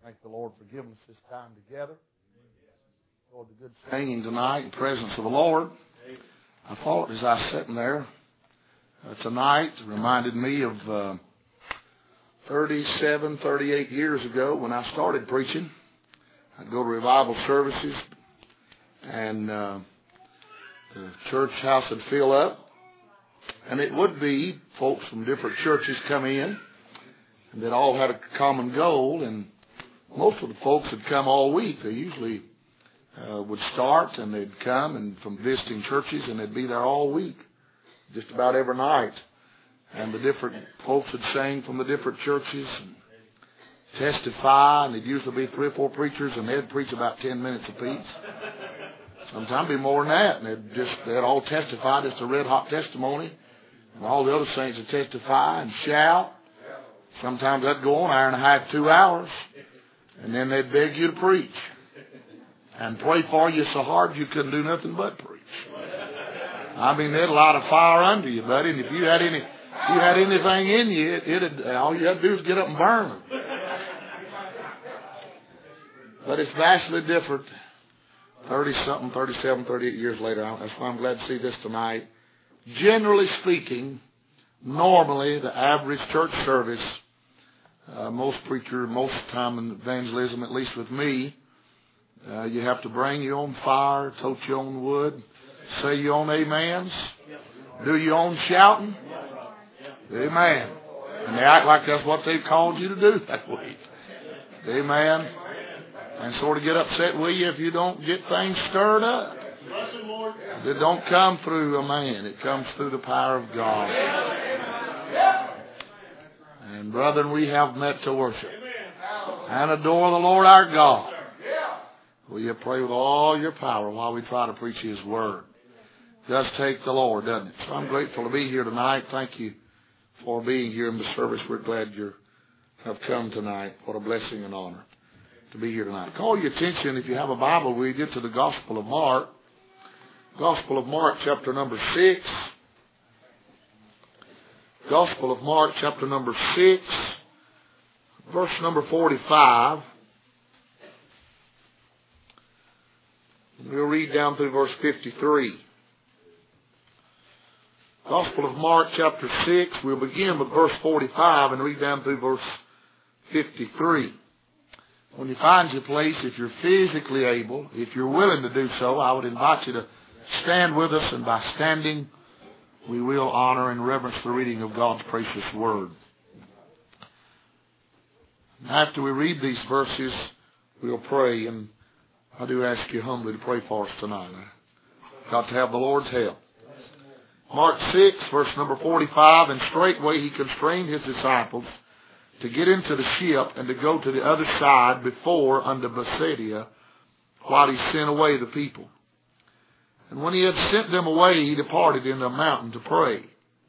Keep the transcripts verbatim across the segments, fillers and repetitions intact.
Thank the Lord for giving us this time together. Lord, the good singing tonight in the presence of the Lord. I thought as I was sitting there uh, tonight, it reminded me of uh, thirty-seven, thirty-eight years ago when I started preaching. I'd go to revival services and uh, the church house would fill up. And it would be folks from different churches come in and that all had a common goal, and most of the folks would come all week. They usually uh, would start and they'd come and from visiting churches, and they'd be there all week, just about every night. And the different folks would sing from the different churches and testify, and there'd usually be three or four preachers, and they'd preach about ten minutes apiece. Sometimes it'd be more than that, and they'd just they'd all testify, just a red hot testimony, and all the other saints would testify and shout. Sometimes that'd go on an hour and a half, two hours, and then they'd beg you to preach and pray for you so hard you couldn't do nothing but preach. I mean, they'd light a fire under you, buddy, and if you had any, if you had anything in you, it, it'd all you had to do was get up and burn them. But it's vastly different. Thirty something, thirty-seven, thirty-eight years later. That's why I'm glad to see this tonight. Generally speaking, normally the average church service, uh, most preacher, most time in evangelism, at least with me, uh, you have to bring your own fire, tote your own wood, say your own amens, do your own shouting. Amen. And they act like that's what they've called you to do that week. Amen. And sort of get upset with you if you don't get things stirred up. It don't come through a man. It comes through the power of God. And brethren, we have met to worship and adore the Lord our God. Will you pray with all your power while we try to preach His Word? It does take the Lord, doesn't it? So I'm grateful to be here tonight. Thank you for being here in the service. We're glad you have come tonight. What a blessing and honor to be here tonight. Call your attention, if you have a Bible, we get to the Gospel of Mark. Gospel of Mark, chapter number six. Gospel of Mark, chapter number six, verse number forty-five. We'll read down through verse fifty-three. Gospel of Mark, chapter six. We'll begin with verse forty-five and read down through verse fifty-three. When you find your place, if you're physically able, if you're willing to do so, I would invite you to stand with us, and by standing, we will honor and reverence the reading of God's precious Word. After we read these verses, we'll pray, and I do ask you humbly to pray for us tonight. I've got to have the Lord's help. Mark six, verse number forty-five, and straightway He constrained His disciples to get into the ship and to go to the other side before unto Bethsaida, while He sent away the people. And when He had sent them away, He departed into a mountain to pray.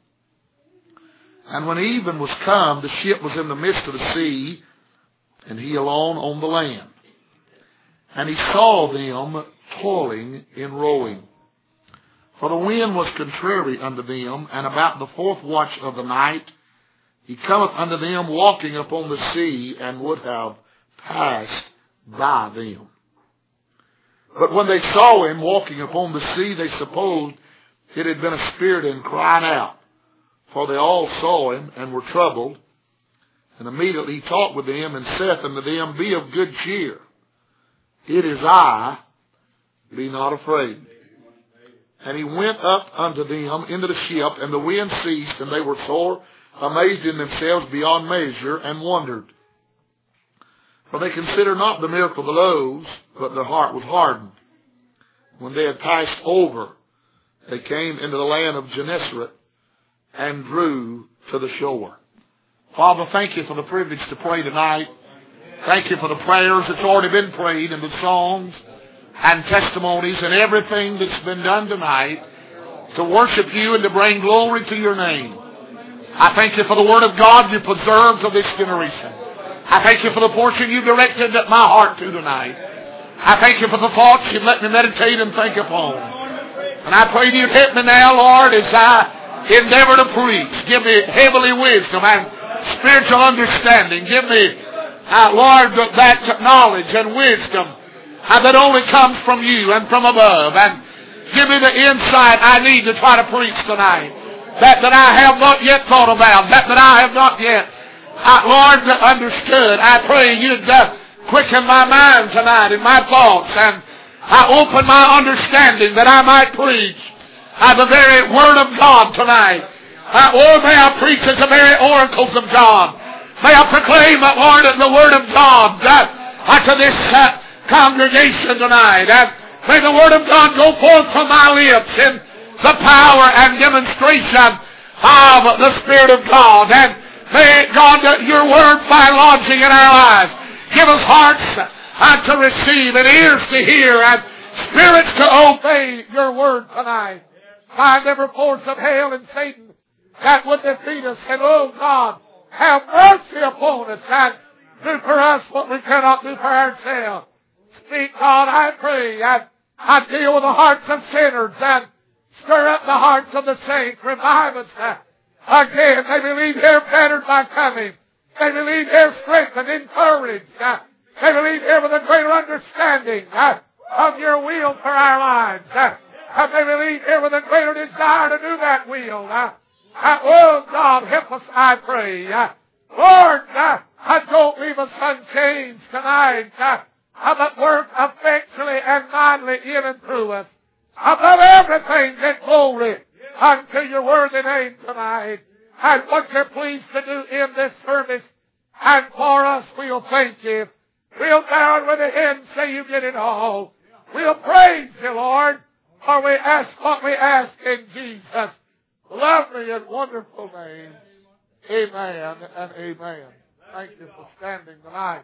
And when even was come, the ship was in the midst of the sea, and He alone on the land. And He saw them toiling in rowing. For the wind was contrary unto them, and about the fourth watch of the night, He cometh unto them walking upon the sea, and would have passed by them. But when they saw Him walking upon the sea, they supposed it had been a spirit, and cried out. For they all saw Him, and were troubled. And immediately He talked with them, and saith unto them, Be of good cheer. It is I, be not afraid. And He went up unto them into the ship, and the wind ceased, and they were sore amazed in themselves beyond measure, and wondered. For they considered not the miracle of the loaves, but their heart was hardened. When they had passed over, they came into the land of Gennesaret, and drew to the shore. Father, thank You for the privilege to pray tonight. Thank You for the prayers that's already been prayed, and the songs and testimonies and everything that's been done tonight to worship You and to bring glory to Your name. I thank You for the Word of God You preserved of this generation. I thank You for the portion You've directed my heart to tonight. I thank You for the thoughts You've let me meditate and think upon. And I pray You'd help me now, Lord, as I endeavor to preach. Give me heavenly wisdom and spiritual understanding. Give me Uh, Lord, that knowledge and wisdom uh, that only comes from you and from above. And give me the insight I need to try to preach tonight. That that I have not yet thought about. That that I have not yet, uh, Lord, understood. I pray you'd uh, quicken my mind tonight and my thoughts, and uh, open my understanding that I might preach uh, the very Word of God tonight. Uh, or may I preach as the very oracles of God. May I proclaim, uh, Lord, the Word of God uh, to this uh, congregation tonight. And may the Word of God go forth from my lips in the power and demonstration of the Spirit of God. And may, God, uh, your Word find lodging in our lives. Give us hearts uh, to receive and ears to hear and spirits to obey your Word tonight. Find every force of hell and Satan that would defeat us. And, oh God, have mercy upon us and do for us what we cannot do for ourselves. Speak, God, I pray, and I deal with the hearts of sinners and stir up the hearts of the saints. Revive us again. May we leave here bettered by coming. May we leave here strengthened, encouraged. May we leave here with a greater understanding of your will for our lives. May we leave here with a greater desire to do that will. Uh, oh, God, help us, I pray. Uh, Lord, uh, uh, don't leave us unchanged tonight, uh, uh, but work effectually and mightily in and through us. Above everything, get glory unto your worthy name tonight. And what you're pleased to do in this service and for us, we'll thank you. We'll bow with the head and say you did it all. We'll praise you, Lord, for we ask what we ask in Jesus' lovely and wonderful name. Amen and amen. Thank you for standing tonight.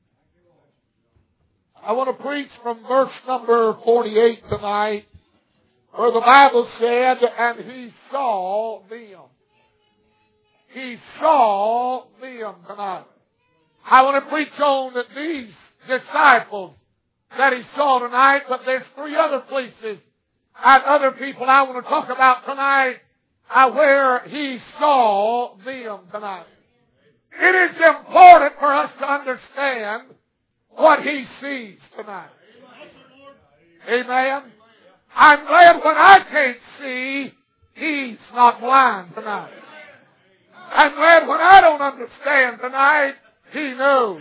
I want to preach from verse number forty-eight tonight, where the Bible said, and he saw them. He saw them tonight. I want to preach on these disciples that he saw tonight, but there's three other places and other people I want to talk about tonight Uh, where he saw them tonight. It is important for us to understand what he sees tonight. Amen. I'm glad when I can't see, he's not blind tonight. I'm glad when I don't understand tonight, he knows.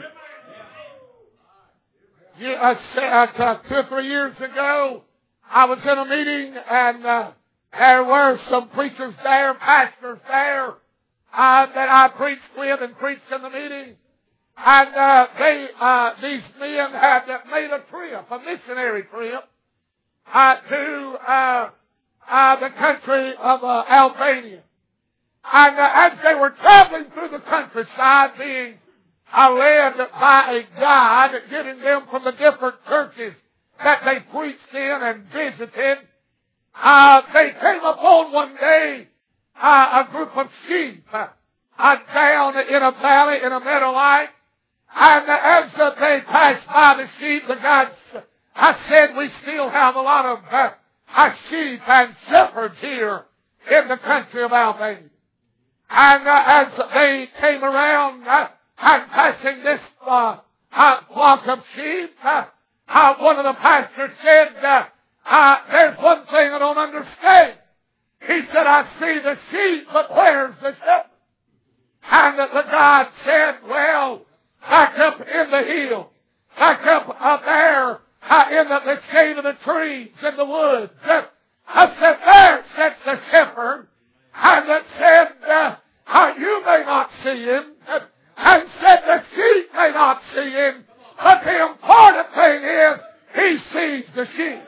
You, uh, uh, two or three years ago, I was in a meeting and uh, there were some preachers there, pastors there, uh, that I preached with and preached in the meeting. And uh, they, uh, these men had made a trip, a missionary trip, uh, to uh, uh, the country of uh, Albania. And uh, as they were traveling through the countryside, being uh, led by a guide, getting them from the different churches that they preached in and visited, Uh, they came upon one day uh, a group of sheep uh, uh, down in a valley, in a meadow like. And uh, as uh, they passed by the sheep, the guide uh, said, we still have a lot of uh, uh, sheep and shepherds here in the country of Albania. And uh, as they came around uh, and passing this uh, uh, flock of sheep, uh, uh, one of the pastors said, uh, Uh, there's one thing I don't understand. He said, I see the sheep, but where's the shepherd? And the, the God said, well, back up in the hill, back up up there uh, in the, the shade of the trees in the woods. Uh, I said, there sits the shepherd. And it said, uh, uh, you may not see him. Uh, and said, the sheep may not see him. But the important thing is, he sees the sheep.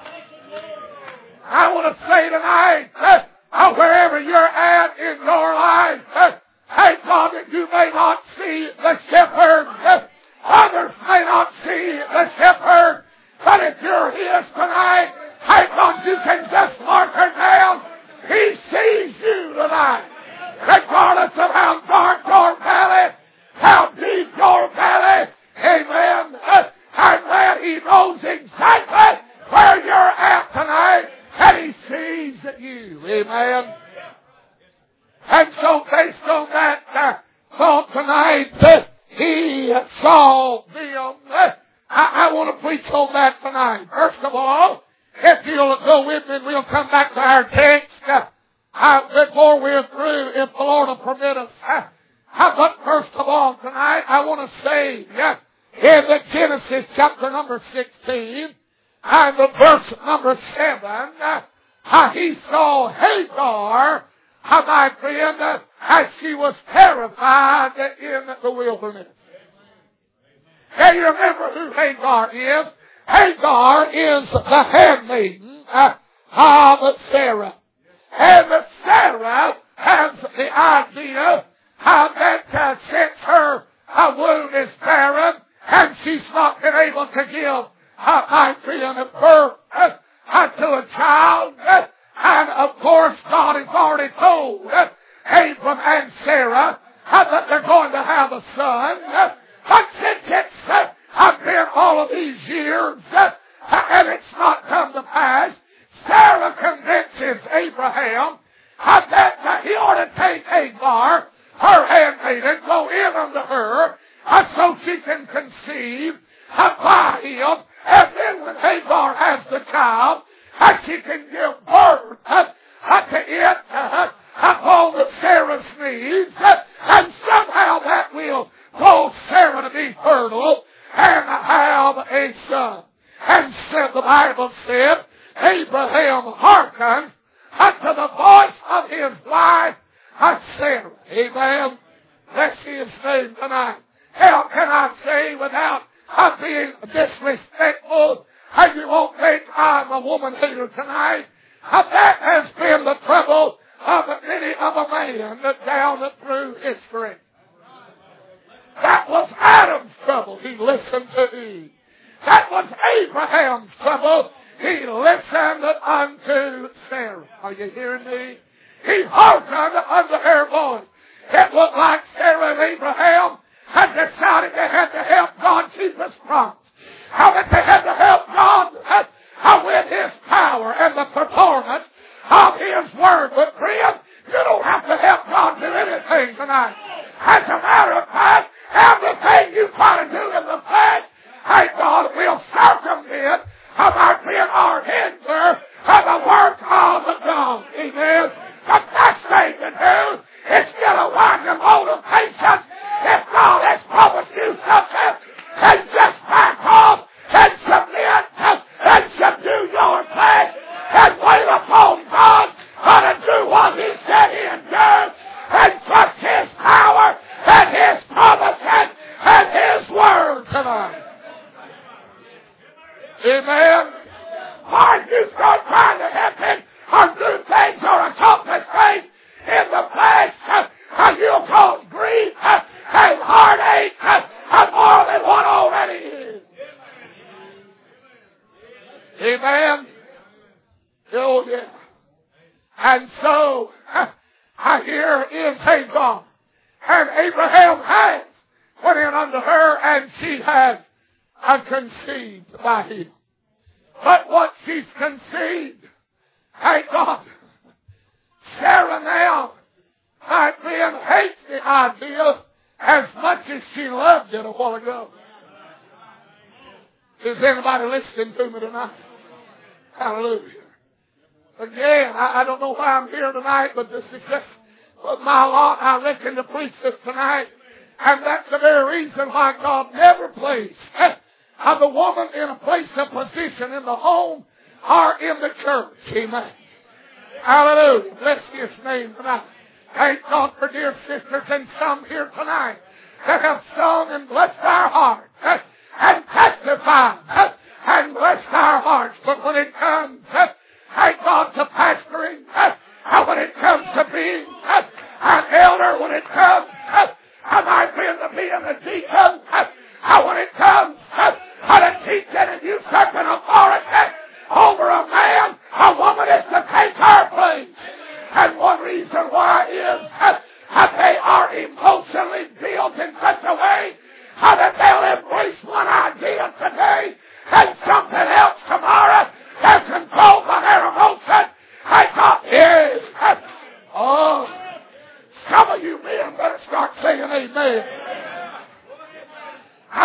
I want to say tonight, uh, wherever you're at in your life, uh, hey God, that you may not see the shepherd, uh, others may not see the shepherd, but if you're his tonight, hey God, you can just mark her down. He sees you tonight. Regardless of how dark your valley, how deep saw them. I, I want to preach on that tonight. First of all, if you'll go with me, we'll come back to our text uh, before we're through, if the Lord will permit us. Uh, but first of all, tonight, I want to say uh, in the Genesis chapter number sixteen and the verse number seven, uh, uh, he saw Hagar, uh, my friend, uh, as she was terrified in the wilderness. Can you remember who Hagar is? Hagar is the handmaiden uh, of Sarah. And Sarah has the idea uh, that uh, since her uh, womb is barren and she's not been able to give uh, my friend a birth uh, uh, to a child, uh, and of course God has already told uh, Abram and Sarah uh, that they're going to have a son. Uh, but since it's uh, I've been all of these years uh, and it's not come to pass, Sarah convinces Abraham uh, that uh, he ought to take Hagar, her handmaiden, go in unto her uh, so she can conceive uh, by him, and then when Hagar has the child, uh, she can give birth uh, uh, to it uh, upon the Sarah's knees, uh, and somehow that will cause Sarah to be fertile and have a son. And said, the Bible said, Abraham hearkened unto the voice of his wife, Sarah. Amen. Bless his name tonight. How can I say without uh, being disrespectful, and you won't think I'm a woman hater tonight, uh, that has been the trouble of many of a man down through history. That was Adam's trouble. He listened to Eve. That was Abraham's trouble. He listened unto Sarah. Are you hearing me? He hearkened unto her voice. It looked like Sarah and Abraham had decided they had to help God keep His promise. How that they had to help God uh, with His power and the performance of His word. But friend, you don't have to help God do anything tonight. As a matter of fact, everything you try to do in the flesh, hey, God will circumvent of our being our hinder of the work of God. Amen. The best thing to do is get a wonderful motivation. If God has promised you something, then just back off and submit and subdue your flesh and wait upon God to do what He said He'd do and trust His power and His promises and His word tonight. Amen. Why you start trying to help Him or do things or accomplish things in the flesh, uh, you'll cause grief uh, and heartache uh, more than what already is. Amen. Oh, yeah. And so, uh, here is Hagar. And Abraham has went in unto her, and she has uh, conceived by him. But what she's conceived, thank God, Sarah now, my friend, hates the idea as much as she loved it a while ago. Is anybody listening to me tonight? Hallelujah. Again, I, I don't know why I'm here tonight, but this is just my lot. I reckon to preach this tonight. And that's the very reason why God never placed uh, the woman in a place of position in the home or in the church. Amen. Hallelujah. Bless His name tonight. Thank God for dear sisters and some here tonight that have sung and blessed our hearts uh, and testified uh, and blessed our hearts. But when it comes, uh, thank God, to pastoring, uh, when it comes to being uh, an elder, when it comes, uh, I might be to being a deacon, uh, when it comes uh, to teaching and usurping authority over a man, a woman is to take her place. And one reason why is uh, that they are emotionally built in such a way uh, that they'll embrace one idea today and something else tomorrow. They're controlled by their emotion. I thought, yes. Uh, oh, some of you men better start saying amen.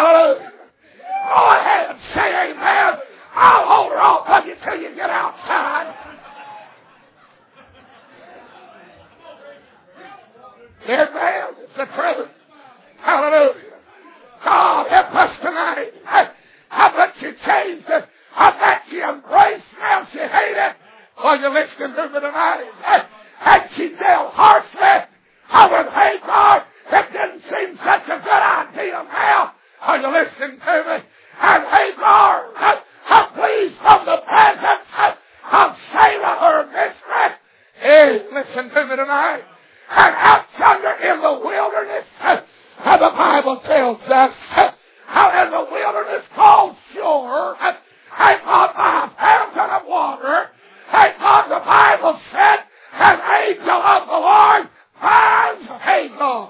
God, help us tonight. How much you changed it. How much you embraced. Now she hated. Are you listening to me tonight? And she dealt harshly. I was Hagar. It didn't seem such a good idea now. Are you listening to me? And Hagar, I pleased from the presence of Sarah, her mistress. Hey, listen to me tonight. And out yonder in the wilderness, how the Bible tells us, how in the wilderness called Shur, and God by a fountain of water, and God, the Bible said, an angel of the Lord finds Hagar.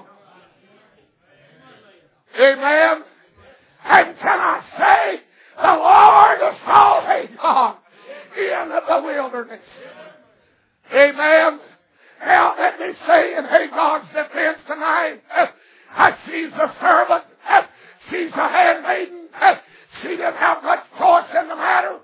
Amen. And can I say, the Lord saw Hagar in the wilderness. Amen. Now let me say in Hagar's defense tonight, uh, she's a servant, uh, she's a handmaiden, uh, she didn't have much choice in the matter.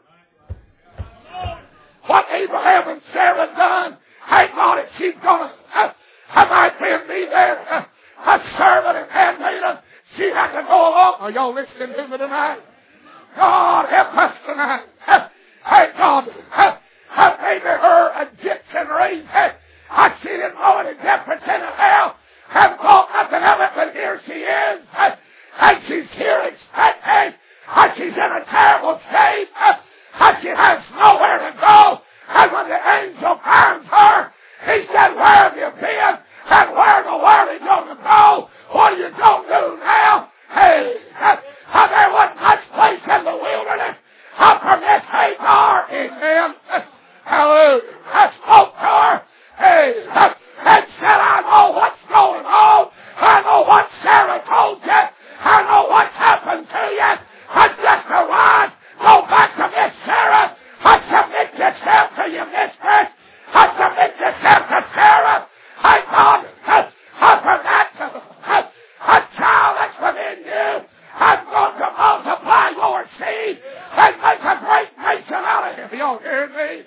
What Abraham and Sarah done, Hagar, if she's going to, uh, have I been me there, uh, a servant and handmaiden, she had to go along. Are y'all listening to me tonight? God help us tonight. Uh, hey God, uh, uh, maybe her Egyptian race, uh, Uh, she didn't know any difference in it now. And thought nothing of it, but here she is. Uh, and she's here expecting. Uh, she's in a terrible state. Uh, uh, she has nowhere to go. And when the angel finds her, he said, where have you been? And where in the world are you going to go? What are you going to do now? Hey, uh, uh, there wasn't much place in the wilderness uh, for Miss Hagar. Amen. Uh, hallelujah. I spoke to her. Hey, and said, I know what's going on. I know what Sarah told you. I know what's happened to you. I just arrived. Go back to Miss Sarah. I submit yourself to your mistress. I submit yourself to Sarah. I God, I forgot to a child that's within you. I'm going to multiply your seed and make a great nation out of him. Y'all hear me?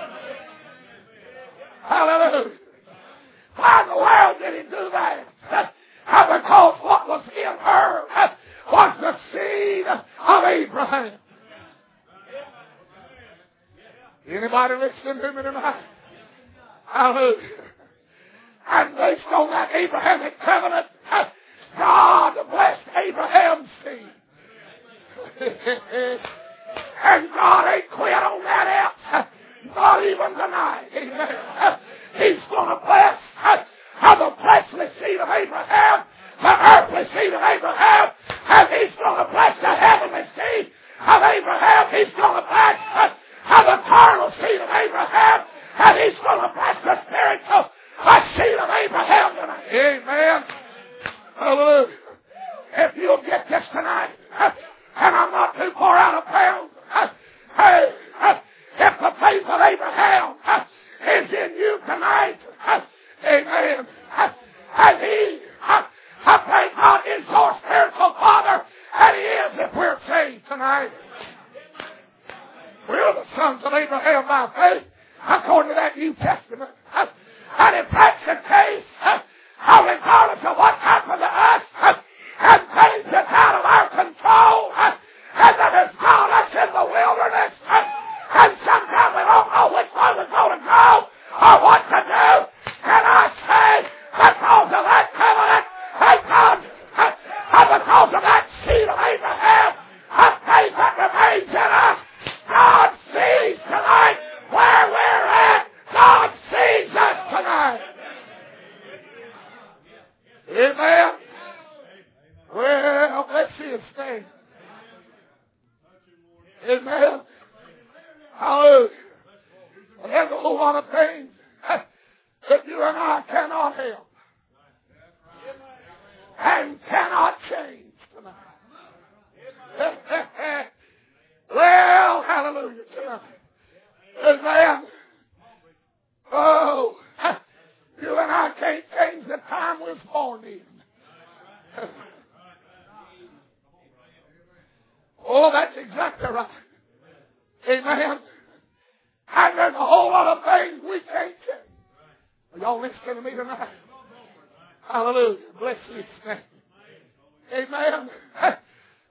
Hallelujah. Why in the world did he do that? Uh, because what was in her uh, was the seed of Abraham. Anybody listening to me tonight? Hallelujah. And based on that Abrahamic covenant, uh, God blessed Abraham's seed. And God ain't quit on that out. Not even tonight. Amen. He's going to bless uh, the fleshly seed of Abraham, the earthly seed of Abraham, and he's going to bless the heavenly seed of Abraham. He's going to bless uh, the carnal seed of Abraham, and he's going to bless the spiritual uh, seed of Abraham tonight. Amen. Hallelujah. If you'll get this tonight, uh, and I'm not too far out of bounds, uh, hey, uh, if the faith of Abraham uh, is in you tonight, uh, amen, uh, and he, uh, I thank God, is your spiritual father, and he is if we're saved tonight. We're the sons of Abraham by faith, according to that New Testament. Uh, and if that's the case, uh, regardless of what happened to us, uh, and things that's out of our control, uh, and that has got us in the wilderness, uh, and sometimes we don't know which way we're going to go or what to do. Can I say, because of that covenant, and God, and because of that seed of Abraham, a faith that remains in us, God sees tonight where we're at. God sees us tonight. Amen. Well, let's see it stand. Amen. Hallelujah. And there's a whole lot of things that you and I cannot help and cannot change tonight. Well, hallelujah tonight. Amen. Oh, you and I can't change the time we was born in. Oh, that's exactly right. Amen. And there's a whole lot of things we can't change. Are y'all listening to me tonight? Hallelujah. Bless you. Amen.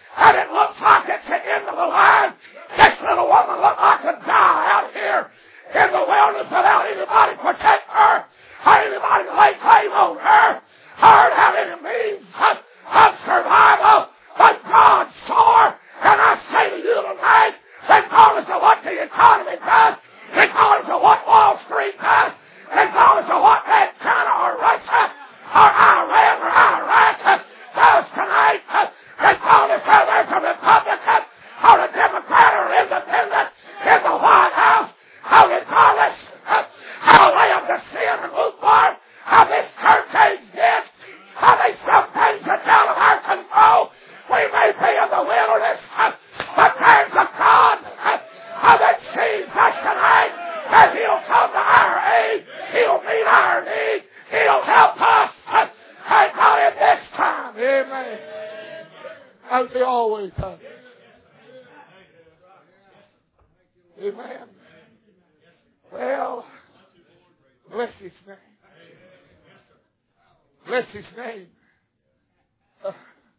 and it looks like it's the end of the line. This little woman looked like a die out here in the wilderness without anybody protect her, or anybody lay claim on her, or have any means of, of survival. But God saw her, and I say to you tonight, regardless of what the economy does, regardless of what Wall Street does, regardless of what that China or Russia or Iran or Iraq does tonight, regardless of there's a Republican or a Democrat or independent in the White House, how regardless of how Laodicean and lukewarm, how this church age gets, how they some things are out of our control. We may be in the wilderness, but there's a God that sees us tonight, that He'll come to our aid, He'll meet our need, He'll help us. Thank God in this time. Amen. As He always does. Amen. Well, bless His name. Bless His name. Uh,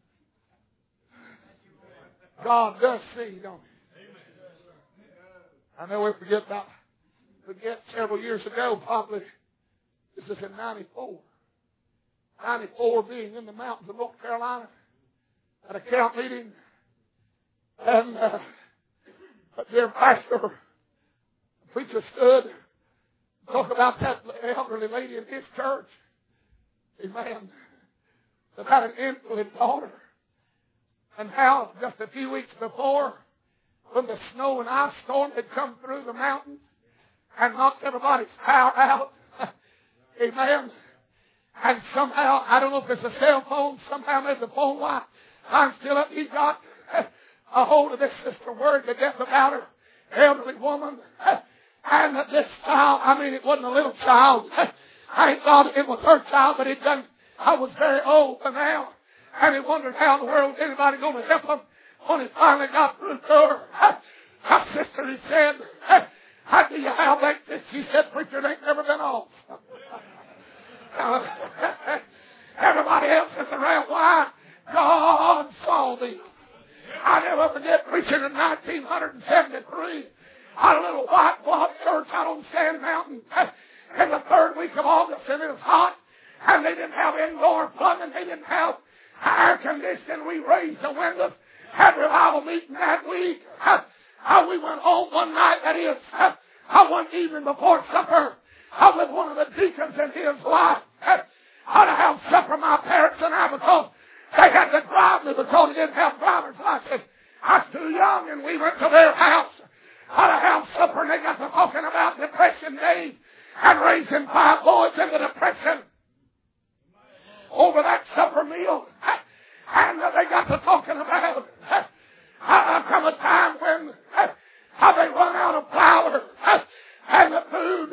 God does see, don't He? I know we forget about, forget several years ago, probably, this is in ninety-four. ninety-four being in the mountains of North Carolina at a camp meeting. And uh, a dear pastor, the preacher stood, talk about that elderly lady in his church. Amen. That had an invalid daughter. And how just a few weeks before, when the snow and ice storm had come through the mountains and knocked everybody's power out. Amen. And somehow, I don't know if it's a cell phone, somehow there's a phone line. I'm still up. He got a hold of this sister, worried to death about her elderly woman. And this child, I mean, it wasn't a little child. I thought it was her child, but it done. I was very old by now. And he wondered how in the world was anybody going to help him when he finally got through to her. Her sister, he said, how do you have that? She said, preacher, it ain't never been off. Everybody else is around. Why? God saw thee. I never forget preaching in nineteen seventy-three at a little white block church out on Sand Mountain in the third week of August, and it was hot, and they didn't have indoor plumbing, they didn't have air conditioning. We raised the windows, had revival meeting that week. How we went home one night, that is, uh, one evening before supper, I was one of the deacons in his life. How to have supper, my parents and I, because they had to drive me because they didn't have driver's license. I was too young, and we went to their house. How to have supper, and they got to talking about Depression days and raising five boys into depression over that supper meal. And they got to talking about how come a time when how they run out of flour and the food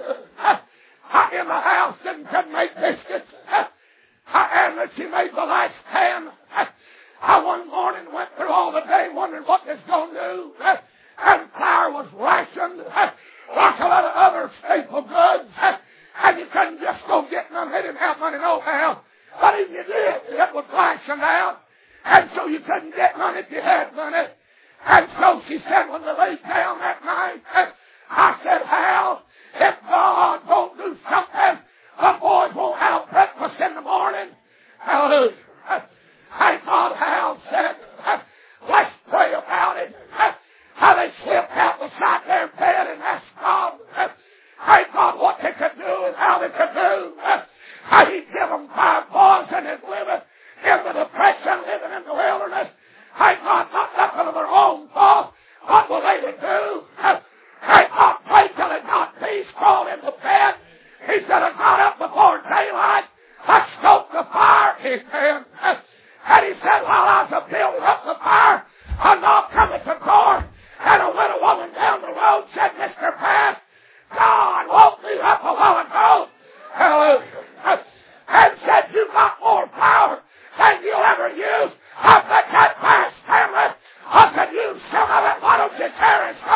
in the house didn't could make biscuits, and that she made the last ten. I one morning went through all the day wondering what this going to do, and flour was rationed like a lot of other staple goods, and you couldn't just go get none. They didn't have money no how, but if you did, it was rationed out, and so you couldn't get none if you had money. And so she said when we laid down that night, I said, Hal, if God don't do something, the boys won't have breakfast in the morning. Hallelujah. Thank God, Hal said, let's pray about it. How they slipped out beside their bed and asked God, thank God what they could do and how they could do. How He'd give them five boys and is living in the depression, living in the wilderness. Thank God, not nothing of their own fault. What will they do? Thank God, pray till they got peace, crawled into bed. He said, I got up before daylight. I stoked the fire. Amen. And he said, while I was building up the fire, a knock come at the door, and a widow woman down the road said, Mister Pass, God woke me up a while ago. Hallelujah. And said, you got more power than you'll ever use. I said, that past family, I said, use some of it. Why don't you cherish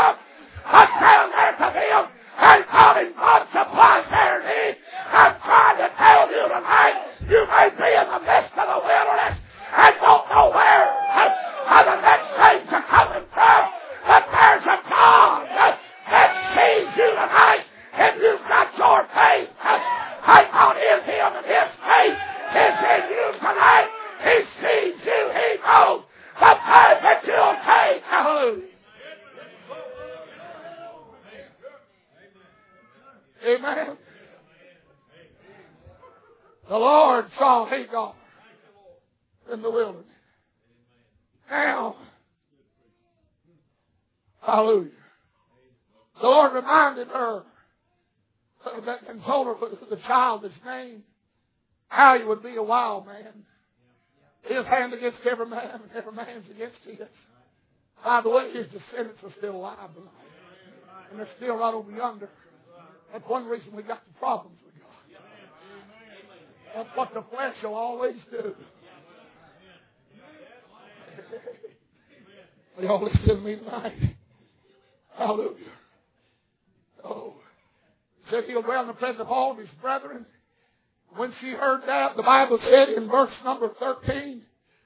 The Lord saw Hagar in the wilderness. Now, hallelujah. The Lord reminded her that and told her the child is named, how he would be a wild man. His hand against every man, and every man's against his. By the way, his descendants are still alive tonight. And they're still right over yonder. That's one reason we got the problems with God. That's what the flesh will always do. Are y'all listening to me tonight? Hallelujah. Oh. He said he'll dwell in the presence of all of his brethren. When she heard that, the Bible said in verse number thirteen,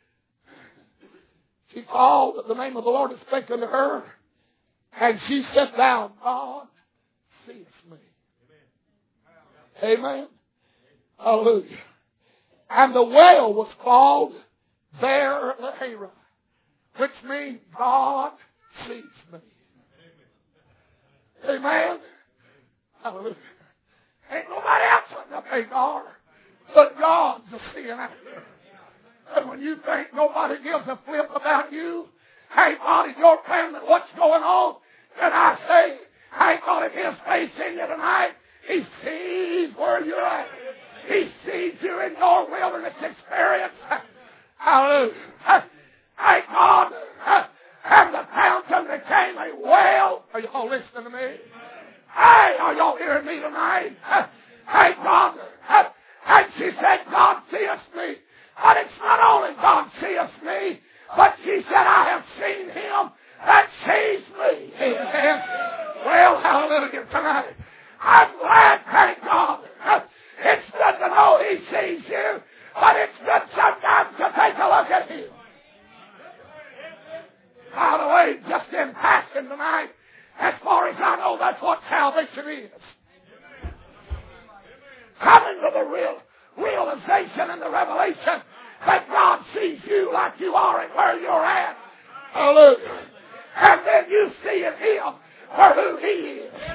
she called the name of the Lord and spake unto her, and she said, Thou God seest me. Amen. Amen. Hallelujah. And the well was called Beer Lahai, which means God sees me. Amen. Hallelujah. Ain't nobody else looking up Hagar but God to see an after. And when you think nobody gives a flip about you, ain't God in your family, what's going on? And I say, ain't God in His face in you tonight? He sees where you're at. He sees you in your wilderness experience. Hallelujah. Ain't God. And the fountain became a well. Are y'all listening to me? Hey, are y'all hearing me tonight? Hey, God. And she said, God seeth me. But it's not only God seeth me, but she said, I have seen Him that sees me. Amen. Well, hallelujah tonight. I'm glad, thank God. It's good to know He sees you, but it's good sometimes to take a look at Him. By the way, just in passing tonight, as far as I know, that's what salvation is. Coming to the real realization and the revelation that God sees you like you are and where you're at. Hallelujah. And then you see in Him for who He is.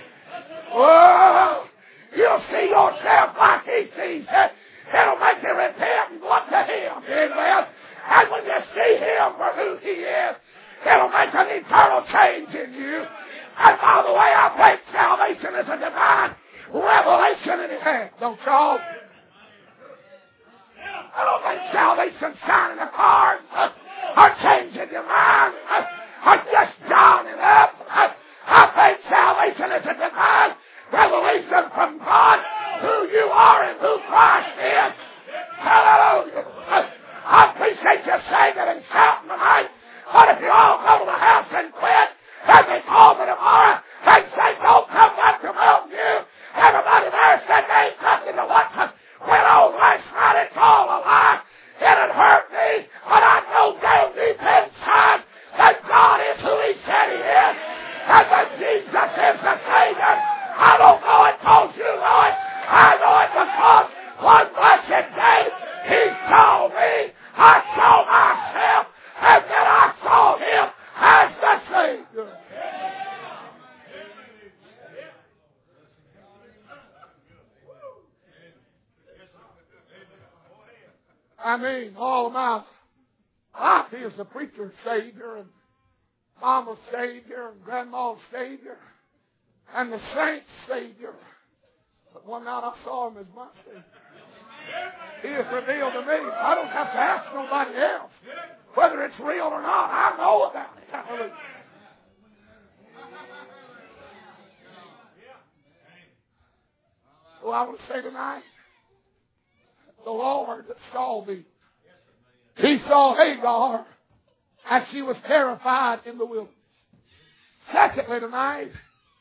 Oh, you'll see yourself like He sees you. It'll make you repent and look to Him. Amen. And when you see Him for who He is, it'll make an eternal change in you. And by the way, I think salvation is a divine revelation in His hand. Don't y'all? I don't think salvation signing the cards or changing your mind or just downing up. I think salvation is a divine revelation from God who you are and who Christ is. Hallelujah. I appreciate you singing and shouting tonight. But if you all go to the house and quit, and they call me tomorrow and say, don't come back to Mountain View, everybody there said they ain't nothing to what went on last night. It's all a lie. It'd hurt me, but I know down deep inside that God is who He said He is, and that Jesus is the Savior. I don't know it because you know it. I know it because one blessed day He saw me, I saw myself, and then I saw Him as the Savior. I mean, all of my life is the preacher's Savior, and Mama's Savior, and Grandma's Savior, and the saint's Savior. But one night I saw Him as my Savior. He is revealed to me. I don't have to ask nobody else whether it's real or not. I know about it. Hallelujah. So I want to say tonight, the Lord saw me. He saw Hagar as she was terrified in the wilderness. Secondly tonight,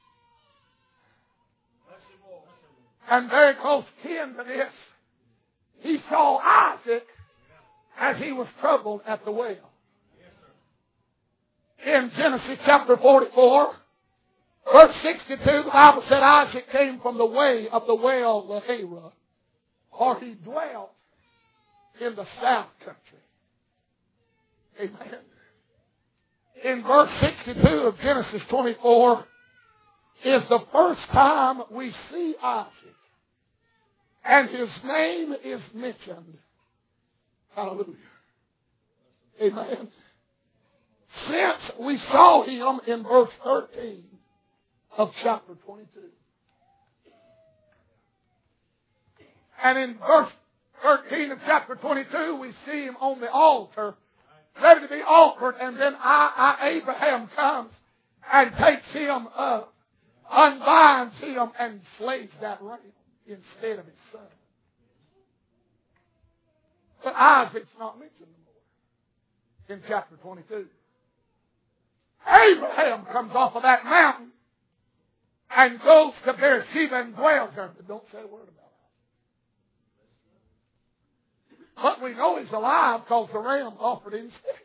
and very close kin to this, He saw Isaac as he was troubled at the well. In Genesis chapter forty-four, verse sixty-two, the Bible said Isaac came from the way of the well Lahai, for he dwelt in the south country. Amen. In verse sixty-two of Genesis twenty-four, is the first time we see Isaac And his name is mentioned. Hallelujah. Amen. Since we saw him in verse thirteen of chapter twenty-two. And in verse thirteen of chapter twenty-two, we see him on the altar, ready to be offered, and then I, I, Abraham comes and takes him up, unbinds him, and slays that ram instead of his son. But Isaac's not mentioned no more in chapter twenty-two. Abraham comes off of that mountain and goes to Beersheba and dwells there, but don't say a word about it. But we know he's alive because the ram offered instead.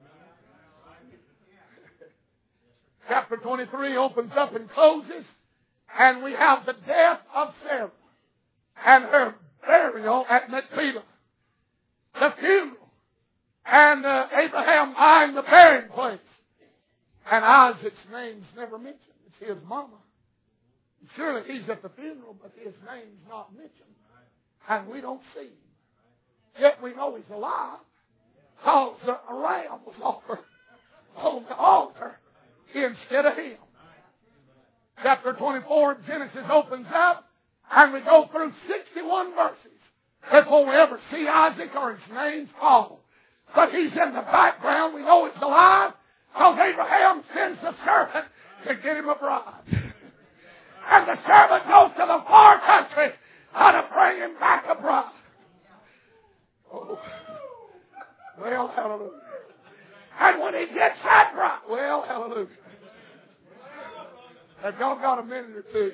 Chapter twenty-three opens up and closes, and we have the death of Sarah and her burial at Macpelah. The funeral, and uh, Abraham buying the burying place. And Isaac's name's never mentioned. It's his mama. Surely he's at the funeral, but his name's not mentioned. And we don't see him. Yet we know he's alive, because the ram was offered on the altar instead of him. Chapter twenty-four of Genesis opens up, and we go through sixty-one verses before we ever see Isaac or his name's called. But he's in the background. We know he's alive, because Abraham sends the servant to get him a bride. And the servant goes to the far country to bring him back a bride. Oh. Well, hallelujah. And when he gets that bride, well, hallelujah. Have y'all got a minute or two?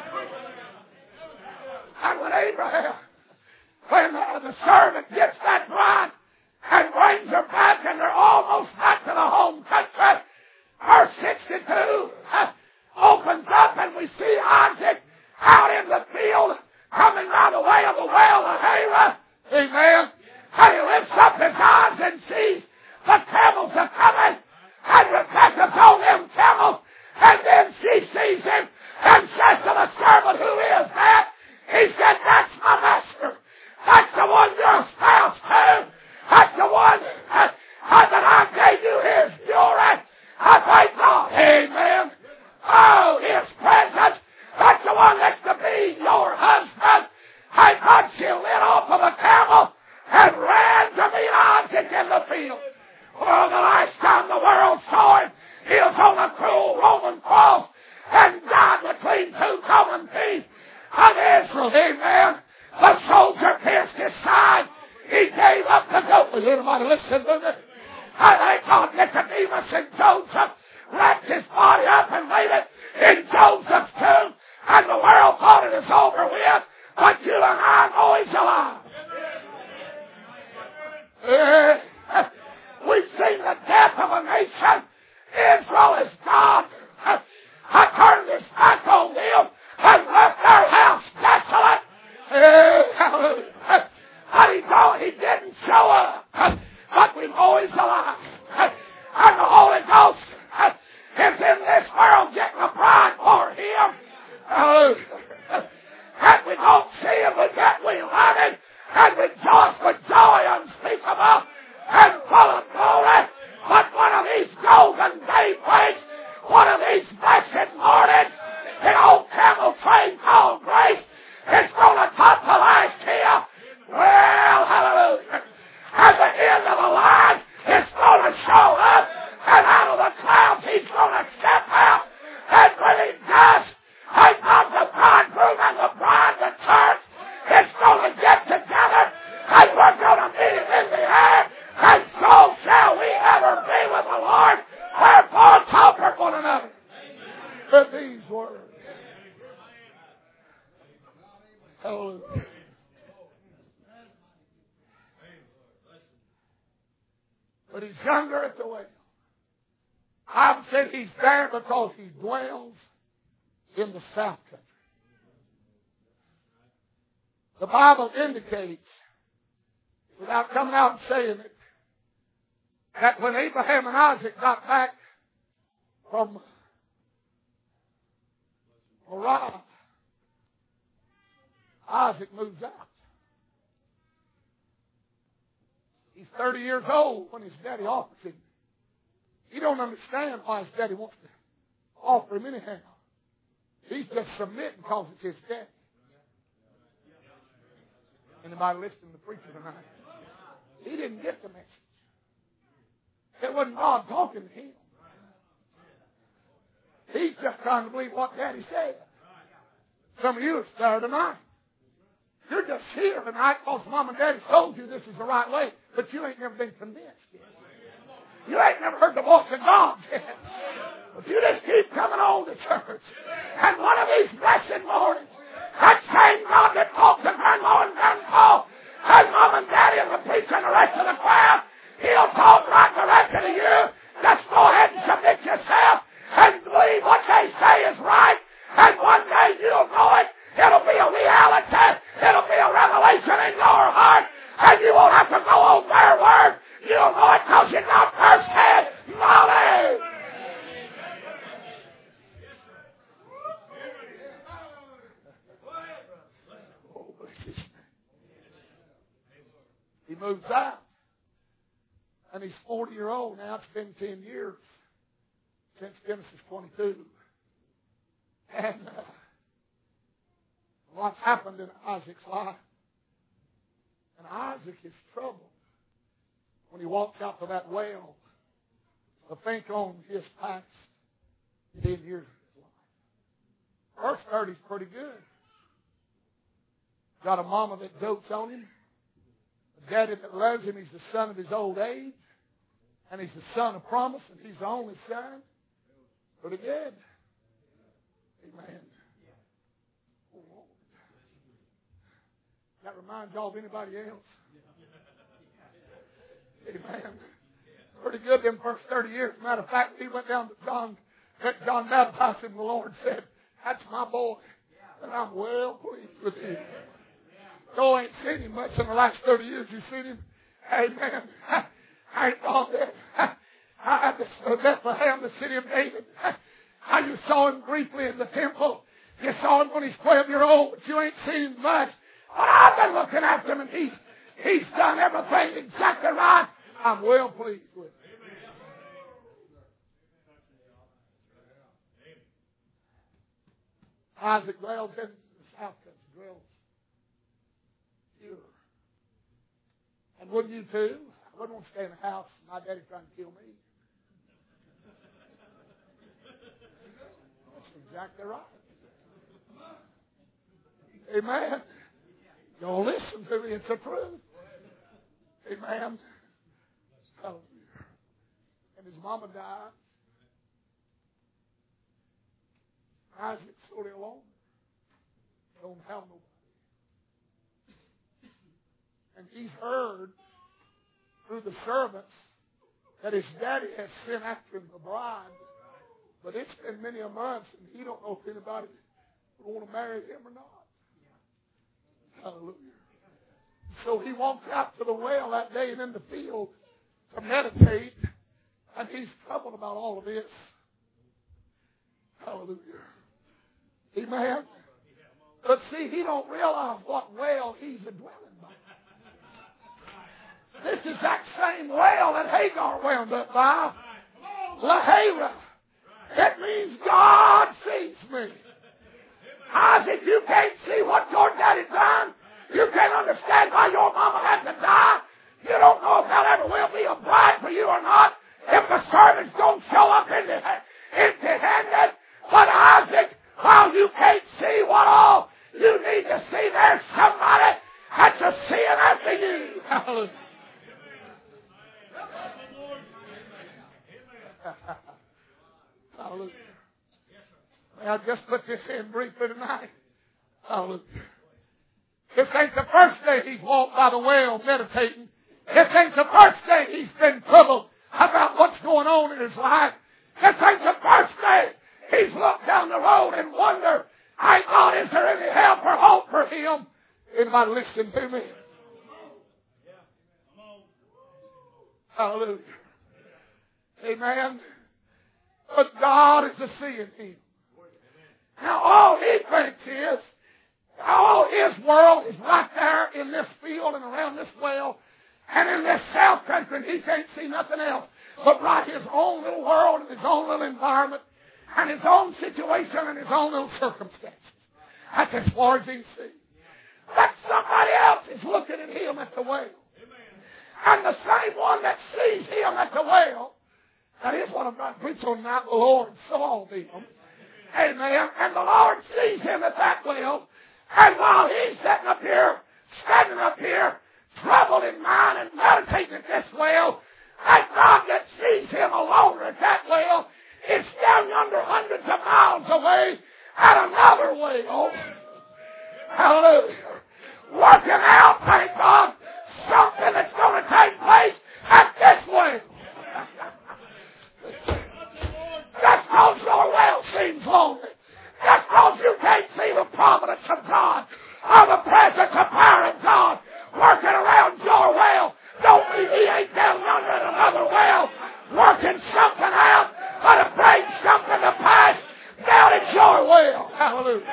And when Abraham, when uh, the servant gets that bride and brings her back, and they're almost back to the home country, verse sixty-two uh, opens up, and we see Isaac out in the field coming right away of the well of Haran. Amen. And he lifts up his eyes and sees the camels are coming, and Rebekah's on them camels, and then she sees him and says to the servant, "Who is that?" He said, "That's my master. That's the one you're spouse to. That's the one that, that I gave you his jewelry." I thank God. Amen. Oh, his presence. That's the one that's to be your husband. I thought she lit off of a camel and ran to meet Isaac in the field. Well, the last time the world saw him, he was on a cruel Roman cross and died between two common teeth of Israel. Amen. The soldier pierced his side. He gave up the ghost. Is anybody listening to me? I thank God Nicodemus and Joseph wrapped his body up and laid it in Joseph's tomb, and the world thought it was over with, but you and I know he's alive. Uh, we've seen the death of a nation. Israel is gone. Uh, I turned his back on them and left their house desolate. Uh, but he, don't, he didn't show up. Uh, but we know he's alive. Uh, and the Holy Ghost uh, is in this world getting a bride for him. Uh, and we don't see him, but yet we love him and rejoice with joy unspeakable and full of glory. But one of these golden daybreaks, one of these blessed mornings, an old camel train called grace, it's going to top the last hill. Well, hallelujah. At the end of the line, it's going to show up, and out of the clouds, he's going to step out. And when he does, I got the bridegroom and the bride, the church, it's going to get together, and we're going to meet him in the air, and so shall we ever be with the Lord. Wherefore, comfort one another with these words. Hallelujah. But he's younger at the well. I've said he's there because he dwells in the south country. The Bible indicates, without coming out and saying it, that when Abraham and Isaac got back from Moriah, Isaac moves out. He's thirty years old when his daddy offers him. He don't understand why his daddy wants to offer him anyhow. He's just submitting because it's his daddy. Anybody listening to the preacher tonight? He didn't get the message. It wasn't God talking to him. He's just trying to believe what daddy said. Some of you are there tonight. You're just here tonight because mom and daddy told you this is the right way, but you ain't never been convinced yet. You ain't never heard the voice of God yet. But you just keep coming on to church. And one of these blessed mornings, that same God that talked to Grandma and Grandpa, and mom and daddy and the preacher and the rest of the crowd, he'll talk right directly to you. Just go ahead and submit yourself and believe what they say is right. And one day you'll know it. It'll be a reality. It'll be a revelation in your heart. And you won't have to go on their word. You'll know it because you got first-hand knowledge. Oh, he moves out. And he's forty years old now. It's been ten years since Genesis twenty-two. And uh, what's happened in Isaac's life? And Isaac is troubled when he walks out to that well to think on his past ten years of his life. First thirty's pretty good. Got a mama that dotes on him. A daddy that loves him. He's the son of his old age. And he's the son of promise. And he's the only son. Pretty good. Amen. Oh, Lord. That reminds y'all of anybody else? Amen. Pretty good them first thirty years. Matter of fact, he went down to John, John baptized him. The Lord said, "That's my boy." And I'm well pleased with him. Though I ain't seen him much in the last thirty years. You seen him? Amen. I ain't gone there. I had this Bethlehem, the city of David. How you saw him briefly in the temple. You saw him when he's twelve years old, but you ain't seen him much. But I've been looking after him, and he's, he's done everything exactly right. I'm well pleased with him. Isaac dwells in the south country, dwells here. And wouldn't you too? I wouldn't want to stay in a house. My daddy's trying to kill me. Exactly right. Amen. Y'all listen to me. It's the truth. Amen. Hallelujah. And his mama died. Isaac's totally alone. Don't have nobody. And he's heard through the servants that his daddy has sent after him the bride. But it's been many a month, and he don't know if anybody would want to marry him or not. Hallelujah. So he walks out to the well that day and in the field to meditate, and he's troubled about all of this. Hallelujah. Amen. But see, he don't realize what well he's a dwelling by. This is that same well that Hagar wound up by. Lahira. It means God sees me. Isaac, you can't see what your daddy done. You can't understand why your mama had to die. You don't know if there'll ever will be a bride for you or not. If the servants don't show up empty-handed. But Isaac, while you can't see what all you need to see, there's somebody that's a seeing after you. Hallelujah. Hallelujah. I'll just put this in briefly tonight. Hallelujah. This ain't the first day he's walked by the well meditating. This ain't the first day he's been troubled about what's going on in his life. This ain't the first day he's looked down the road and wondered, "I God, is there any help or hope for him?" Anybody listen to me? Hallelujah. Amen. But God is a seeing him. Now all he thinks is, All his world is right there in this field and around this well and in this south country, and he can't see nothing else but right his own little world and his own little environment and his own situation and his own little circumstances. That's as far as he can see. But somebody else is looking at him at the well. And the same one that sees him at the well, that is what I'm going to preach on tonight, the Lord saw them. Amen. And the Lord sees him at that well. And while he's sitting up here, standing up here, troubled in mind and meditating at this well, that God that sees him alone at that well is down yonder hundreds of miles away at another well. Hallelujah. Working out, thank God, something that's going to take place at this well. Just because your well seems lonely, just because you can't see the providence of God or the presence of power of God working around your well, don't mean he ain't down yonder at another well working something out, but to bring something to pass down at your well. Hallelujah.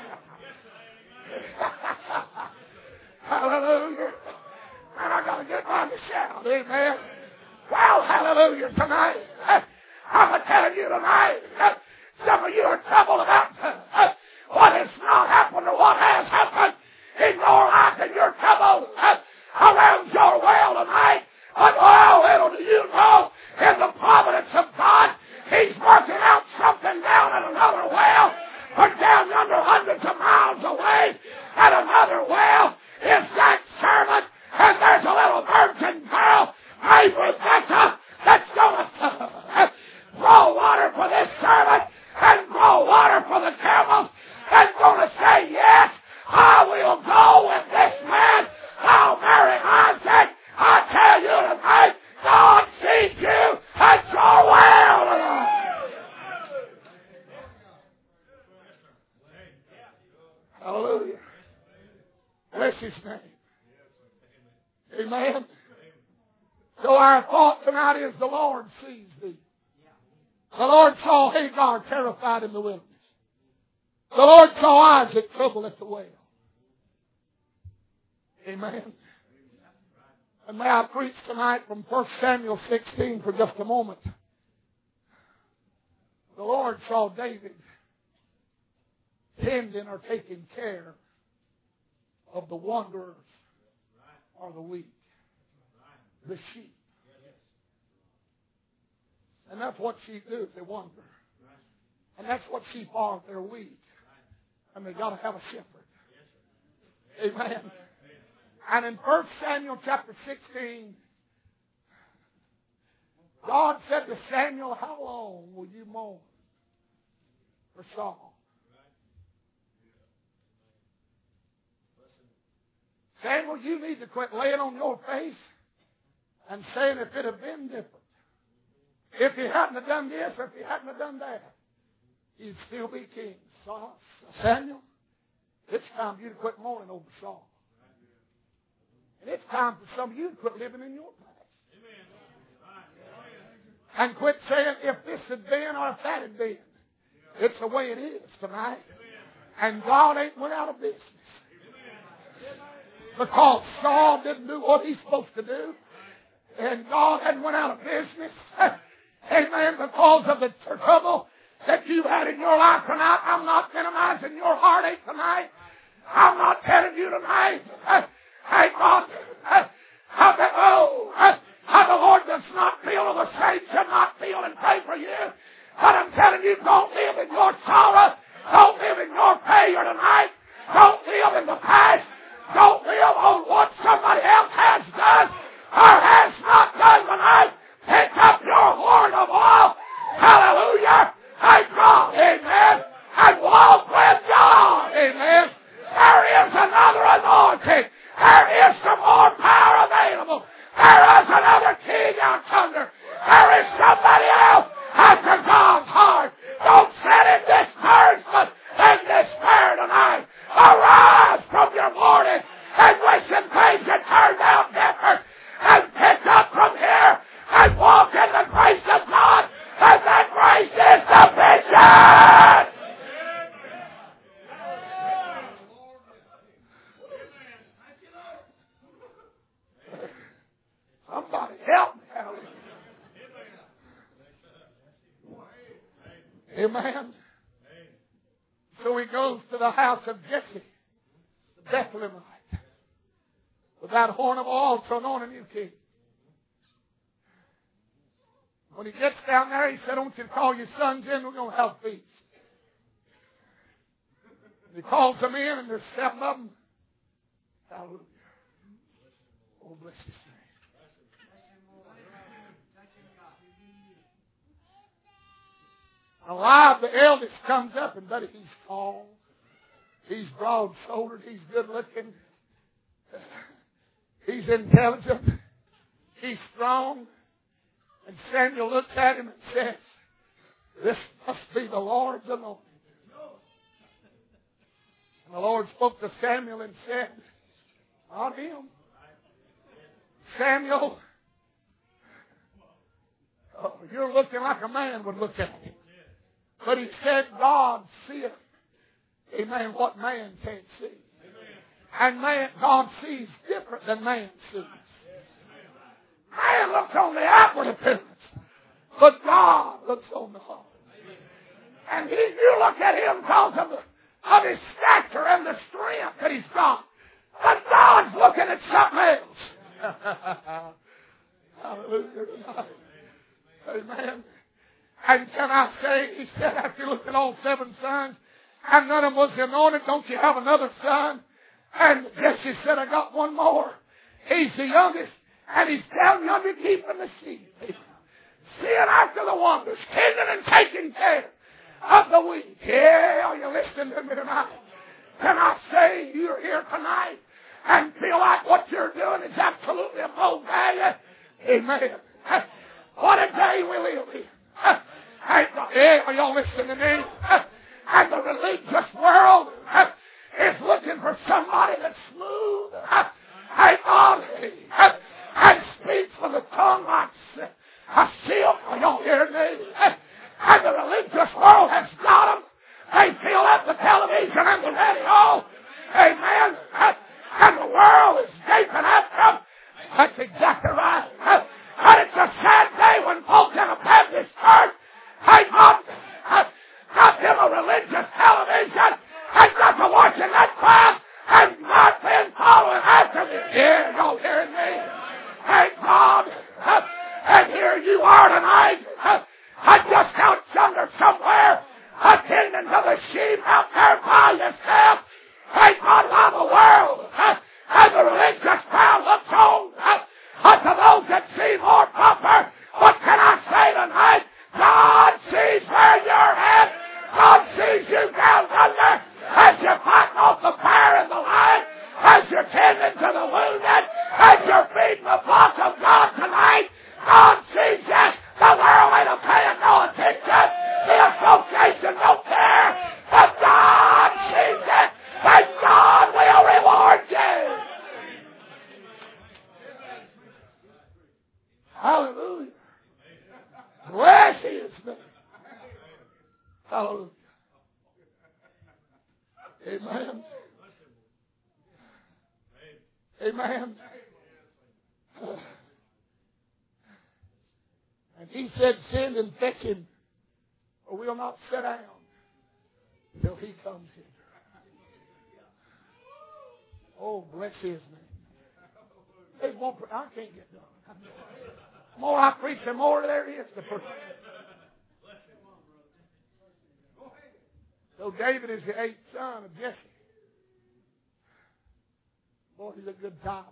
Hallelujah. Man, I got to get on the shout. Amen. Well, hallelujah tonight. I'm telling you tonight, some of you are troubled about what has not happened or what has happened in your life, and you're troubled around your well tonight. But oh, little do you know, in the providence of God, he's working out something down at another well, or down yonder hundreds of miles away at another well is that servant, and there's a little virgin girl named Rebecca that's going to grow water for this servant and grow water for the camels and going to say, yes, I will go with this man. I'll marry Isaac. I tell you tonight, God sees you at your well tonight. Hallelujah. Bless his name. Amen. So our thought tonight is the Lord sees thee. The Lord saw Hagar terrified in the wilderness. The Lord saw Isaac troubled at the well. Amen. And may I preach tonight from First Samuel sixteen for just a moment. The Lord saw David tending or taking care of the wanderers or the weak, the sheep. And that's what sheep do, they wander. And that's what sheep are, they're weak. And they got to have a shepherd. Amen. And in First Samuel chapter sixteen, God said to Samuel, how long will you mourn for Saul? Samuel, you need to quit laying on your face and saying if it had been different, if he hadn't have done this, or if he hadn't have done that, you'd still be king. So, Samuel, it's time for you to quit mourning over Saul. And it's time for some of you to quit living in your past. And quit saying if this had been or if that had been. It's the way it is tonight. And God ain't went out of business. Because Saul didn't do what he's supposed to do. And God hadn't went out of business. Amen. Because of the trouble that you had in your life tonight. I'm not minimizing your heartache tonight. I'm not telling you tonight. Hey, God. How the, oh, how the Lord does not feel or the saints should not feel and pray for you. But I'm telling you, don't live in your sorrow. Don't live in your failure tonight. Don't live in the past. Don't live on what somebody else has done or has not done tonight. Pick up your horn of oil. Hallelujah. And God, amen. And walk with God. Amen. There is another anointing. There is some more power available. There is another king out yonder. There is somebody else after God's heart. Don't sit in discouragement. Amen. So he goes to the house of Jesse, the Bethlehemite, with that horn of oil to anoint a new king. When he gets down there, he said, I want you to call your sons in, we're going to have feast. And he calls them in, and there's seven of them. Hallelujah. Oh, bless his name. Alive, the eldest comes up, and buddy, he's tall. He's broad-shouldered. He's good-looking. He's intelligent. He's strong. And Samuel looks at him and says, this must be the Lord's anointed. And the Lord spoke to Samuel and said, not him. Samuel, oh, you're looking like a man would look at him. But he said, God seeth, amen, what man can't see. And man, God sees different than man sees. Man looks on the outward appearance, but God looks on the heart. And he, you look at him because of, the, of his stature and the strength that he's got. But God's looking at something else. Hallelujah. Amen. And can I say, he said, after you looked at all seven sons, and none of them was anointed, don't you have another son? And Jesse said, I got one more. He's the youngest, and he's down yonder keeping the sheep. Seeing after the wonders, tending and taking care of the weak. Yeah, are you listening to me tonight? Can I say you're here tonight and feel like what you're doing is absolutely of no value? Amen. What a day we live in. And, yeah, are y'all listening to me? And the religious world is looking for somebody that's smooth and godly and speaks with a tongue like a silk. Are y'all hearing me? And the religious world has got them. They fill up the television and the radio. Amen. And the world is gaping after them. That's exactly right. And it's a sad day when folks in a Baptist church ain't got, got them a religious television and got to watching that crowd and not been following after me. Yeah, y'all hearing me? Thank God. And here you are tonight. I just out yonder somewhere attending to the sheep out there by yourself. Thank God while the world and the religious crowd looks on unto those that seem more proper. What can I say tonight? God sees where you're at. God sees you down under as you're fighting off the fire and the lion, as you're tending to the wounded, as you're feeding the flock of God tonight. God sees you. The world ain't paying no attention. The association don't care. But God sees it. And God will reward you. Hallelujah. Bless his name. Hallelujah. Amen. Amen. And he said, send and fetch him, or we'll not sit down till he comes here. Oh, bless his name. It won't, I can't get done. The more I preach, the more there is to preach. So David is the eighth son of Jesse. Boy, he's a good type.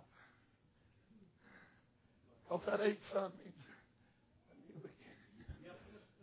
Because that eighth son means a new beginning.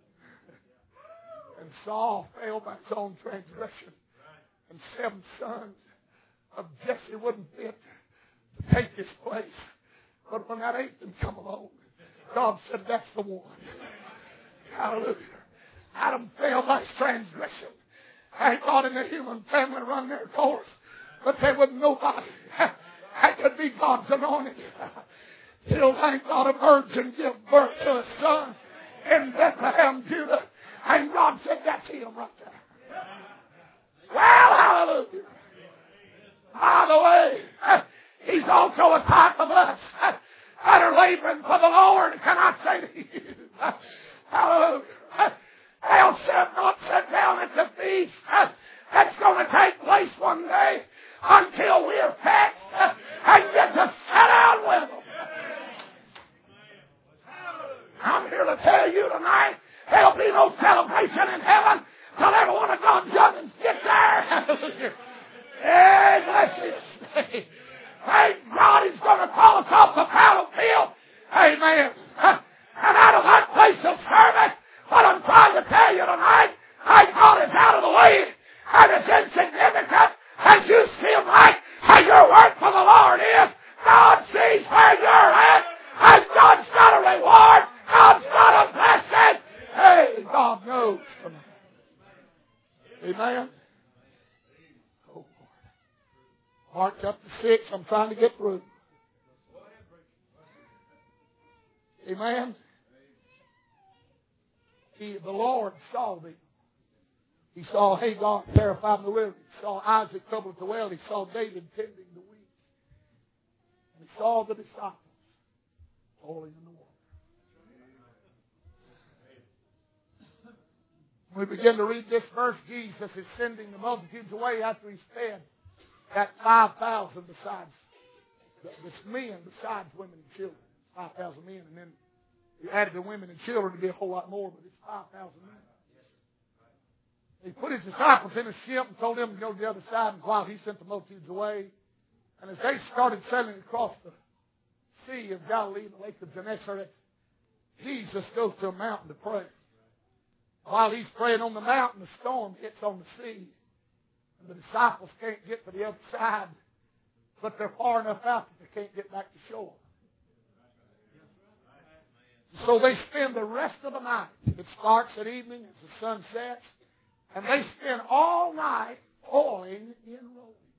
And Saul fell by his own transgression. And seven sons of Jesse wouldn't fit to take his place. But when that eighth one come along, God said, that's the one. Hallelujah. Adam fell by his transgression. Thank God in the human family run their course. But there was nobody that could be God's anointed. Till, thank God, a virgin give birth to a son in Bethlehem, Judah. And God said, that's him right there. Well, hallelujah. By the way, he's also a type of us that are laboring for the Lord. Can I say to you? Hallelujah. Thou shalt not no celebration in heaven till every one of God's youngins get there. Hey, bless His name. Thank God He's going to call us off the battlefield. Amen. And out of that place of service, what I'm trying to tell you tonight, thank God is out of the way, and it's insignificant, and you feel like how your work for the Lord is. God sees where you're at, and God's got a reward. God's got a blessing. Hey, God knows. Amen. Oh, Mark chapter six, I'm trying to get through. Amen. He, the Lord saw thee. He saw Hagar terrified in the river. He saw Isaac troubled at the well. He saw David tending the wheat. And he saw the disciples falling in the water. When we begin to read this verse, Jesus is sending the multitudes away after He's fed that five thousand besides, this men besides women and children. five thousand men, and then you added the women and children to be a whole lot more, but it's five thousand men. He put His disciples in a ship and told them to go to the other side, and while He sent the multitudes away, and as they started sailing across the Sea of Galilee, the Lake of Gennesaret, Jesus goes to a mountain to pray. While He's praying on the mountain, the storm hits on the sea, and the disciples can't get to the other side, but they're far enough out that they can't get back to shore. So they spend the rest of the night. It starts at evening as the sun sets. And they spend all night toiling in rowing.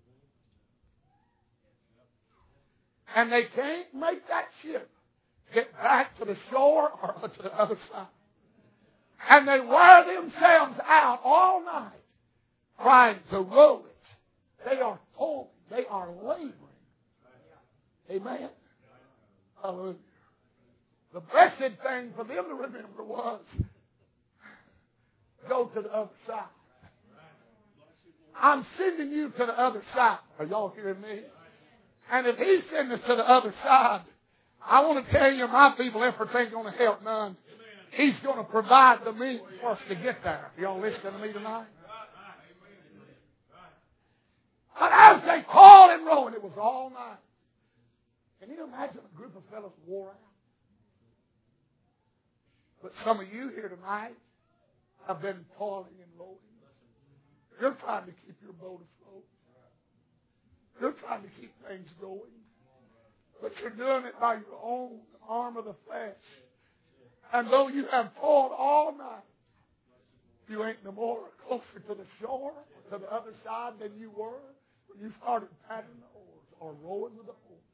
And they can't make that ship get back to the shore or to the other side. And they wear themselves out all night trying to row it. They are toiling. They are laboring. Amen. Hallelujah. The blessed thing for them to remember was go to the other side. I'm sending you to the other side. Are y'all hearing me? And if He's sending us to the other side, I want to tell you, my people, efforts ain't going to help none. He's going to provide the means for us to get there. Are y'all listening to me tonight? But as they called and rowing, it was all night. Can you imagine a group of fellows wore out? But some of you here tonight have been toiling and rowing. You're trying to keep your boat afloat. You're trying to keep things going. But you're doing it by your own arm of the flesh. And though you have toiled all night, you ain't no more closer to the shore or to the other side than you were when you started paddling the oars or rowing with the oars.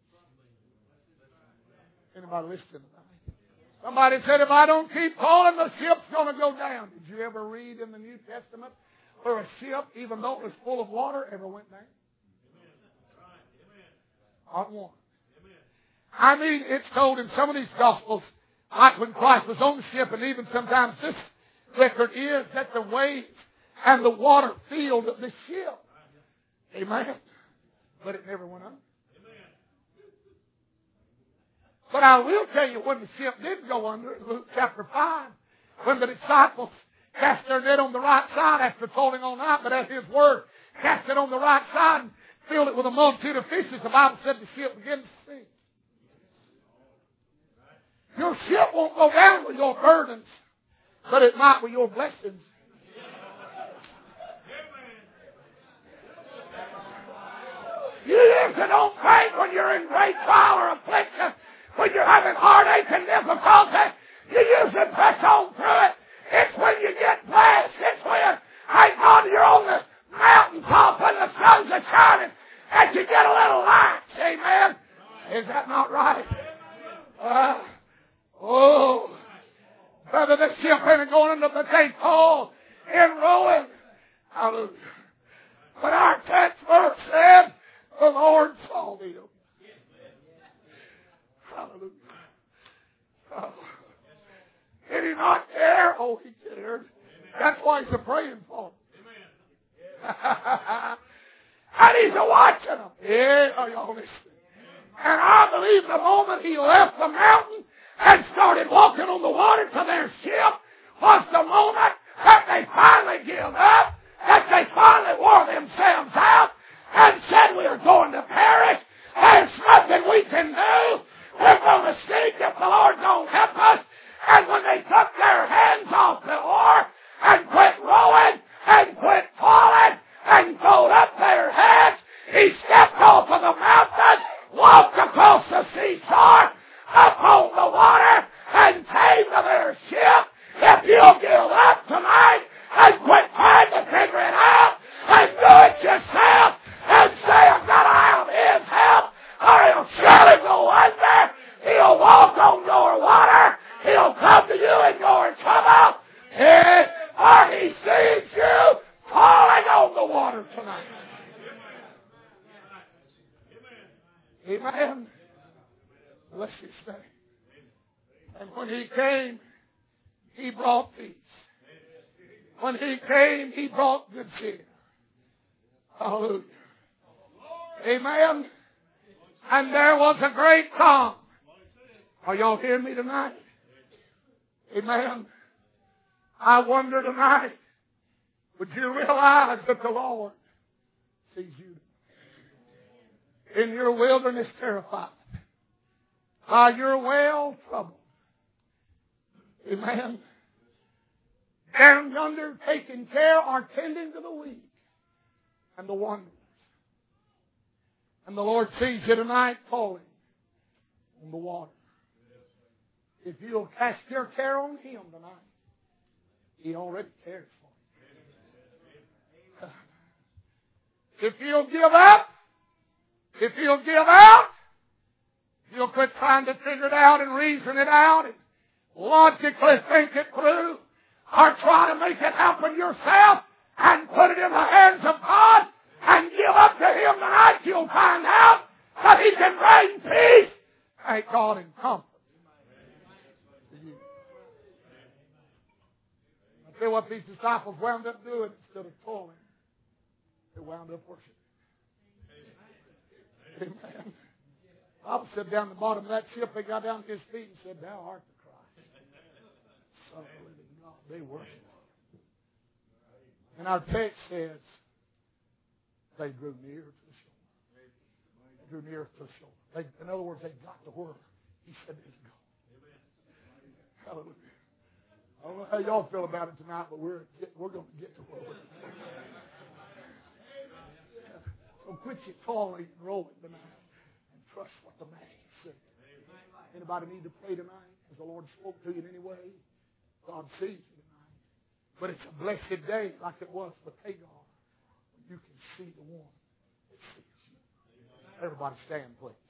Anybody listening tonight? Somebody said, if I don't keep calling, the ship's going to go down. Did you ever read in the New Testament where a ship, even though it was full of water, ever went down? Not one. I mean, it's told in some of these Gospels, like when Christ was on the ship, and even sometimes this record is that the waves and the water filled the ship. Amen. But it never went under. But I will tell you, when the ship did go under, in Luke chapter five, when the disciples cast their net on the right side after toiling all night, but at His word, cast it on the right side and filled it with a multitude of fishes, the Bible said the ship began to sink. Your ship won't go down with your burdens, but it might with your blessings. You usually don't faint when you're in great trial or affliction. When you're having heartache and difficulty, you usually press on through it. It's when you get blessed. It's when, thank God, you're on the mountaintop and the sun's are shining and you get a little light. Amen. Is that not right? Uh, oh, brother, the ship ain't going under, but they call in rowing. Hallelujah. But our text verse said, the Lord saw them. Hallelujah. Oh. Did He not care? Oh, He cared. That's why He's a praying for them. And He's a watching them. Yeah, are y'all listening? And I believe the moment He left the mountain and started walking on the water to their ship was the water tonight. Amen. Bless His name. And when He came, He brought peace. When He came, He brought good cheer. Hallelujah. Amen. And there was a great calm. Are y'all hearing me tonight? Amen. I wonder tonight, would you realize that the Lord sees you in your wilderness terrified, while you're well troubled? Amen. Down yonder taking care or tending to the weak and the wanderers. And the Lord sees you tonight falling on the water. If you'll cast your care on Him tonight, He already cares for you. If you'll give up, if you'll give out, you'll quit trying to figure it out and reason it out and logically think it through, or try to make it happen yourself and put it in the hands of God and give up to Him tonight, you'll find out that He can bring peace, thank God, and comfort to you. I tell you what these disciples wound up doing instead of toiling. They wound up worshiping. Amen. The Bible said down the bottom of that ship, they got down to His feet and said, Thou art the Christ, Son of the living God. They worshiped. And our text says, they drew near to the shore. They drew near to the shore. They, in other words, they got to where He said they could go. Hallelujah. I don't know how y'all feel about it tonight, but we're we're going to get to where we're going. So quit your toiling and rolling tonight and trust what the man said. Anybody need to pray tonight? Has the Lord spoke to you in any way? God sees you tonight. But it's a blessed day like it was with Hagar. You can see the one that sees you. Everybody stand, please.